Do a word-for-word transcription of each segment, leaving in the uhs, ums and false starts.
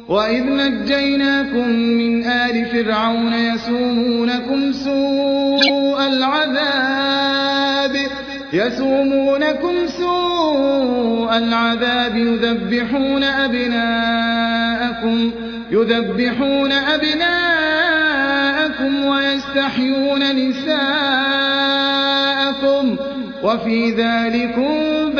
وإذ نجيناكم من آل فرعون يسومونكم سوء العذاب يسومونكم سوء العذاب يذبحون أبناءكم يذبحون أبناءكم ويستحيون نساءكم وفي ذلكم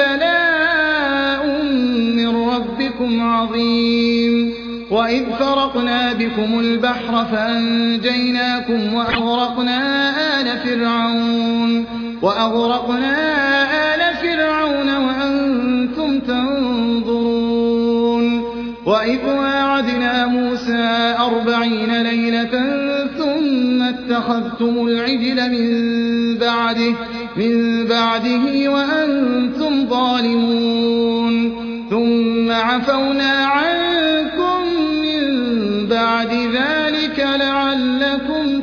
بلاء من ربكم عظيم. وإذ فرقنا بكم البحر فأنجيناكم وأغرقنا آل فرعون وأغرقنا آل فرعون وأنتم تنظرون. وإذ واعدنا موسى أربعين ليلة ثم اتخذتم العجل من بعده من بعده وأنتم ظالمون ثم عفونا عنكم من بعد ذلك لعلكم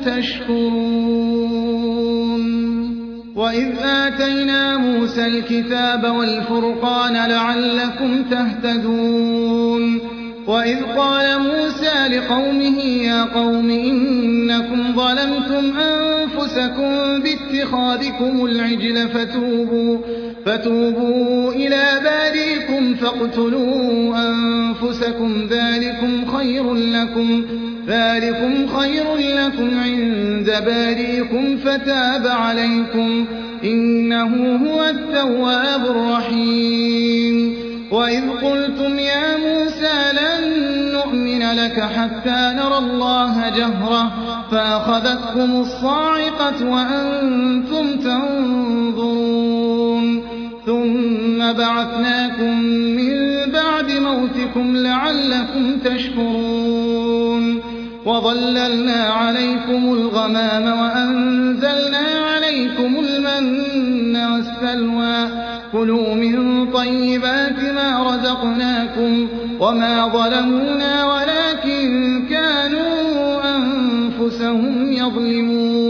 تشكرون. وإذ آتينا موسى الكتاب والفرقان لعلكم تهتدون. وإذ قال موسى لقومه يا قوم إنكم ظلمتم أنفسكم باتخاذكم العجل فتوبوا, فتوبوا إلى بارئكم فاقتلوا أنفسكم ذلكم خير لكم, ذلكم خير لكم عند بارئكم فتاب عليكم إنه هو التواب الرحيم. وإذ قلتم يا موسى لن نؤمن لك حتى نرى الله جهرة فأخذتكم الصاعقة وأنتم تنظرون ثم بعثناكم من بعد موتكم لعلكم تشكرون. وظللنا عليكم الغمام وأنزلنا عليكم المن والسلوى كلوا من طيبات ما رزقناكم وما ظلمونا ولكن كانوا أنفسهم يظلمون.